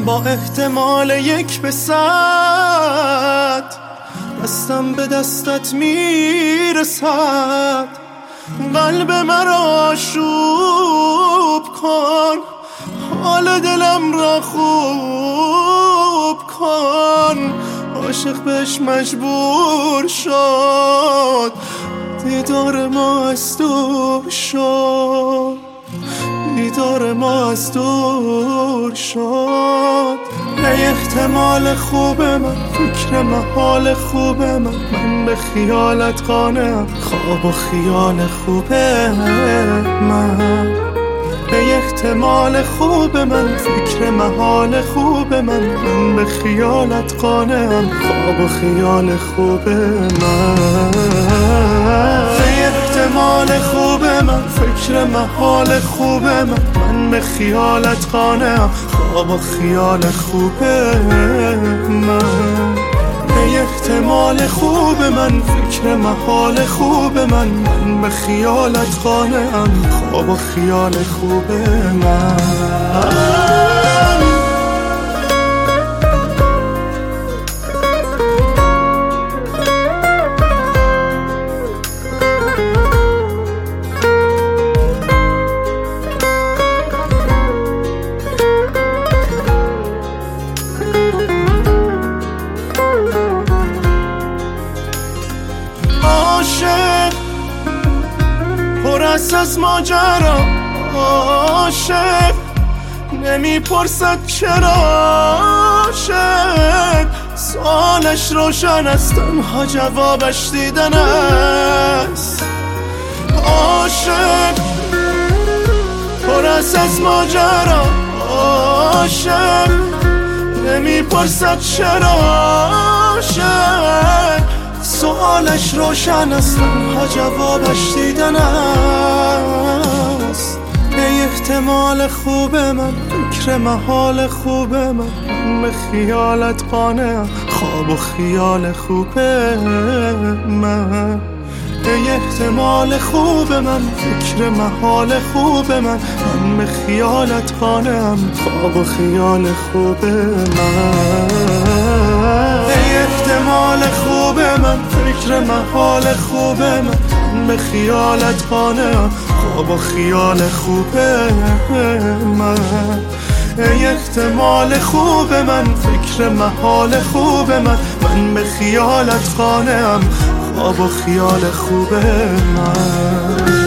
با احتمال 1/100 دستم به دستت میرسد. قلب مرا آشوب کن، حال دلم را خوب کن. عاشق بهش مجبور شد، دیدار ما از دور شد، دیدار ما از دور شد. ای احتمال خوب من، فکر محال خوب من به خیالت قانعم، خواب و خیال خوب من. ای احتمال خوب من، فکر محال خوب من به خیالت قانعم، خواب و خیال خوب من. ای احتمال خوب من، فکر محال خوب من به خیالت قانعم، خواب و خیال خوب من. ای احتمال خوب من، فکر محال خوب من به خیالت قانعم، خواب و خیال خوب من. پر از ماجرا عاشق، نمیپرسد چرا عاشق. سوالش روشن است، تنها جوابش دیدن است. عاشق پر از ماجرا عاشق، نمیپرسد چرا عاشق. سوالش روشن است، تنها جوابش دیدن است. ای احتمال خوب من، فکر محال خوب من به خیالت قانعم، خواب و خیال خوب من. ای احتمال خوب من، فکر محال خوب من به خیالت قانعم، خواب و خیال خوب من. ای احتمال خوب من، فکر محال خوب من به خیالت قانعم، خواب و خیال خوب من. ای احتمال خوب من، فکر محال خوب من به خیالت قانعم، خواب و خیال خوب من.